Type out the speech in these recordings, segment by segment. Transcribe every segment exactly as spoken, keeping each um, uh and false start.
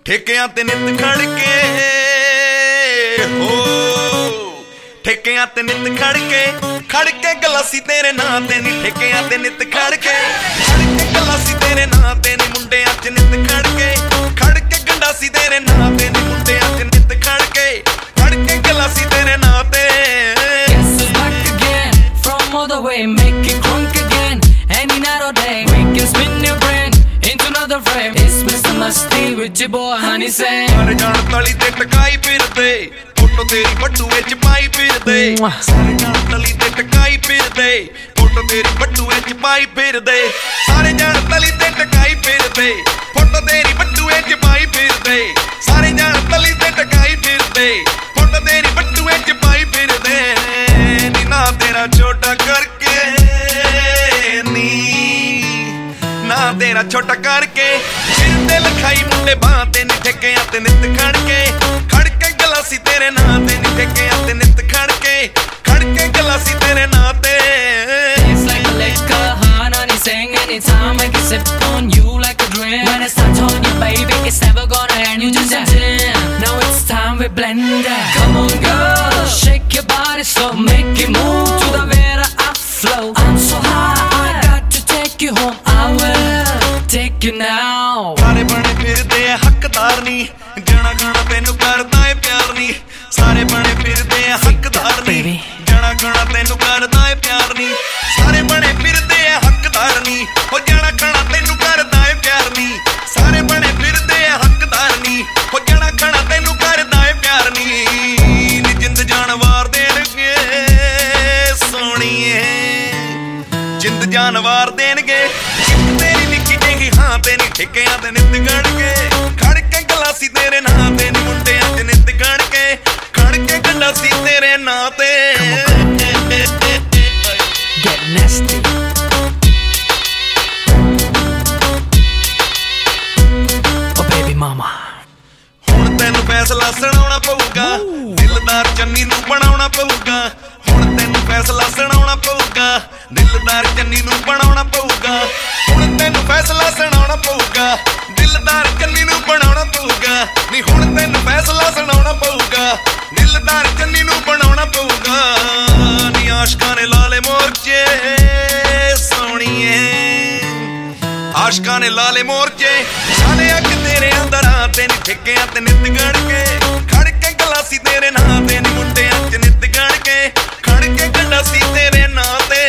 ਠੇਕਿਆਂ ਤੇ ਨਿੱਤ ਖੜ ਕੇ ਹੋ ਠੇਕਿਆਂ ਤੇ ਨਿੱਤ ਖੜ ਕੇ ਖੜ ਕੇ ਗਲਾਸੀ ਤੇਰੇ ਨਾਂ ਤੇ ਨੀ ਠੇਕਿਆਂ ਤੇ ਨਿੱਤ ਖੜ ਕੇ ਖੜ ਕੇ ਗਲਾਸੀ ਤੇਰੇ ਨਾਂ ਤੇ ਨੀ ਮੁੰਡਿਆਂ 'ਚ ਨਿੱਤ ਖੜ ਕੇ ਖੜ ਕੇ ਗੰਡਾਸੀ ਤੇਰੇ ਨਾਂ ਤੇ ਨੀ ਮੁੰਡਿਆਂ 'ਚ ਨਿੱਤ ਖੜ ਕੇ ਖੜ ਕੇ ਗਲਾਸੀ ਤੇਰੇ ਨਾਂ ਤੇ Guess it's back again from all the way, make it crunk again any night or day. We can spin your brain into another frame. It's Mister Musty with your boy Honey Sam. ਸਾਰੇ ਜਾਣ ਤਲੀ ਤੇ ਟਕਾਈ ਫਿਰਦੇ photo ਤੇਰੀ ਬਟੂਏ 'ਚ ਪਾਈ ਫਿਰਦੇ ਸਾਰੇ ਜਾਣ ਤਲੀ ਤੇ ਟਕਾਈ ਫਿਰਦੇ ਫੋਟੋ ਤੇਰੀ ਬਟੂਏ 'ਚ ਪਾਈ ਫਿਰਦੇ ਸਾਰੇ ਜਾਣ ਤਲੀ ਤੇ ਟਕਾਈ ਫਿਰਦੇ ਫੋਟੋ ਤੇਰੀ ਬਟੂਏ 'ਚ ਪਾਈ ਫਿਰਦੇ ਸਾਰੇ ਜਾਣ ਤਲੀ ਤੇ ਟਕਾਈ ਫਿਰਦੇ ਫੋਟੋ ਤੇਰੀ ਬਟੂਏ 'ਚ ਪਾਈ ਫਿਰਦੇ ਨੀ ਨਾ ਤੇਰਾ ਛੋਟਾ ਕਰਕੇ ਨੀ ਨਾ ਤੇਰਾ ਛੋਟਾ ਕਰਕੇ ਫਿਰਦੇ ਲਖਾਈ ਮੁੰਡੇ ਬਾਹਾਂ ਤੇ ਨੀ ਠੇਕਿਆਂ ਤੇ ਨਿੱਤ ਖੜ ਕੇ ਖੜ ਕੇ ਗਲਾਸੀ ਤੇਰੇ ਨਾਂ ਤੇ ਨੀ ਠੇਕਿਆਂ ਤੇ ਨਿੱਤ ਖੜ ਕੇ ਖੜ ਕੇ ਗਲਾਸੀ ਤੇਰੇ ਨਾਂ ਤੇ It's like a liquor, hot honey saying anytime I can sip on you like a drink. When it's touch on you, baby, it's never gonna end. You just jump in. Now it's time we blend that. Come on, girl, shake your body slow, make it move to the better I flow. I'm so high, I got to take you home. I will take you now. ਸਾਰੇ ਬਣੇ ਫਿਰਦੇ ਆ ਹੱਕਦਾਰ ਨੀ ਜਾਣਾ ਖਾਣਾ ਤੈਨੂੰ ਕਰਦਾ ਏ ਪਿਆਰ ਨੀ ਸਾਰੇ ਬਣੇ ਫਿਰਦੇ ਆ ਹੱਕਦਾਰ ਨੀ ਜਾਣਾ ਖਾਣਾ ਤੈਨੂੰ ਕਰਦਾ ਏ ਪਿਆਰ ਨੀ ਸਾਰੇ ਬਣੇ ਫਿਰਦੇ ਆ ਹੱਕਦਾਰ ਨੀ ਹੋ ਜਾਣਾ ਖਾਣਾ ਤੈਨੂੰ ਕਰਦਾ ਏ ਪਿਆਰ ਨੀ ਸਾਰੇ ਬਣੇ ਫਿਰਦੇ ਆ ਹੱਕਦਾਰ ਨੀ ਹੋ ਜਾਣਾ ਖਾਣਾ ਤੈਨੂੰ ਕਰਦਾ ਏ ਪਿਆਰ ਨੀ ਨੀ ਜਿੰਦ ਜਾਨ ਵਾਰ ਦੇਣਗੇ ਸੋਹਣੀਏ ਜਿੰਦ ਜਾਨ ਵਾਰ ਦੇਣਗੇ ਤੇਰੀ ਨਿੱਕੀ ਜਿਹੀ ਹਾਂ ਤੇ ਨੀ ਠੇਕਿਆਂ ਤੇ ਨਿੱਤ ਖੜ ਕੇ ਖੜ ਕੇ ਗਲਾਸੀ ਤੇਰੇ ਨਾਂ ਤੇ ਨੀ ਮੁੰਡਿਆਂ 'ਚ ਨਿੱਤ ਖੜ ਕੇ ਖੜ ਕੇ ਗੰਡਾਸੀ ਤੇਰੇ ਨਾਂ ਤੇ Get nasty. Oh baby mama. ਹੁਣ ਤੈਨੂੰ ਫੈਸਲਾ ਸੁਣਾਉਣਾ ਪਊਗਾ ਦਿਲਦਾਰ ਚੰਨੀ ਨੂੰ ਬਣਾਉਣਾ ਪਊਗਾ ਹੁਣ ਤੈਨੂੰ ਫੈਸਲਾ ਸੁਣਾਉਣਾ ਪਊਗਾ ਦਿਲਦਾਰ ਚੰਨੀ ਨੂੰ ਬਣਾਉਣਾ ਪਊਗਾ ਹੁਣ ਤੈਨੂੰ ਫੈਸਲਾ ਸੁਣਾਉਣਾ ਪਊਗਾ ਦਿਲਦਾਰ ਚੰਨੀ ਨੂੰ ਬਣਾਉਣਾ ਪਊਗਾ ਨੀ ਹੁਣ ਤੈਨੂੰ ਫੈਸਲਾ ਸੁਣਾਉਣਾ ਪਊਗਾ ਦਿਲਦਾਰ ਚੰਨੀ ਨੂੰ ਬਣਾਉਣਾ ਪਊਗਾ ਨੀ ਆਸ਼ਕਾਂ ਨੇ ਲਾਲੇ ਮੋਰਚੇ ਸੋਹਣੀਏ ਆਸ਼ਕਾਂ ਨੇ ਲਾਲੇ ਮੋਰਚੇ ਛਾਲੇ ਅੱਖ ਤੇਰੇ ਅੰਦਰਾਂ ਤੇ ਨੀ ਠੇਕਿਆਂ ਤੇ ਨਿੱਤ ਗੜ ਕੇ ਖੜ ਕੇ ਗਲਾਸੀ ਤੇਰੇ ਨਾਂ ਤੇ ਨੀ ਮੁੰਡਿਆਂ 'ਚ ਨਿੱਤ ਗੜ ਕੇ ਖੜ ਕੇ ਗੰਡਾਸੀ ਤੇਰੇ ਨਾਂ ਤੇ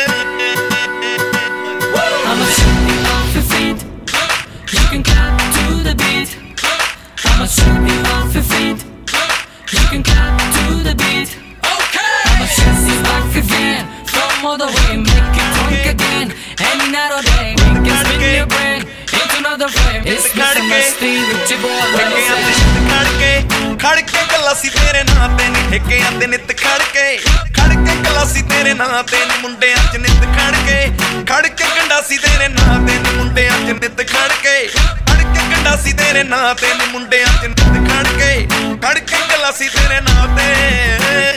I'ma shoot you off your feet. You can clap to the beat. I'ma shoot you off your feet. You can clap to the beat. Okay. I'ma shoot you back again from all the way, make it drunk again any night or day. We can spin your brain into another frame. It's Mister Musty with your boy Honey Sam. ਖੜ ਕੇ ਖੜ ਕੇ ਗਲਾਸੀ ਤੇਰੇ ਨਾਂ ਤੇ ਨੀ ਠੇਕਿਆਂ ਤੇ ਨਿੱਤ ਖੜ ਕੇ ਖੜ ਕੇ ਗਲਾਸੀ ਤੇਰੇ ਨਾਂ ਤੇ ਨੀ ਮੁੰਡਿਆਂ 'ਚ ਨਿੱਤ ਖੜ ਕੇ ਖੜ ਕੇ ਗੰਡਾਸੀ ਤੇਰੇ ਨਾਂ ਤੇ ਨੀ ਮੁੰਡਿਆਂ 'ਚ ਨਿੱਤ ਖੜ ਕੇ ਖੜ ਕੇ ਗੰਡਾਸੀ ਤੇਰੇ ਨਾਂ ਤੇ ਨੀ ਮੁੰਡਿਆਂ 'ਚ ਨਿੱਤ ਖੜ ਕੇ ਖੜ ਕੇ ਗਲਾਸੀ ਤੇਰੇ ਨਾਂ ਤੇ